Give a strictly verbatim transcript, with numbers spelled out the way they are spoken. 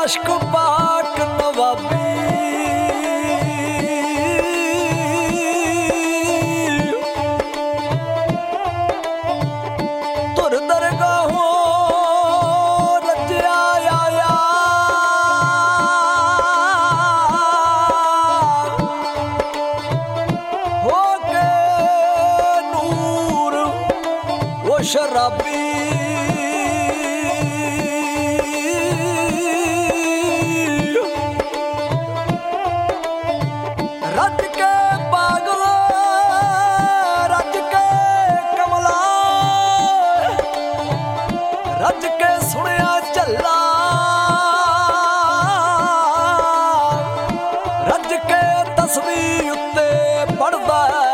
आशिक पाक नवाबी तुर दरगाहों रजिया आया हो के नूर वो शराबी रज के पागल रज के कमला रज के सुनिया चला रज के तस्वीर उत्ते पढ़दा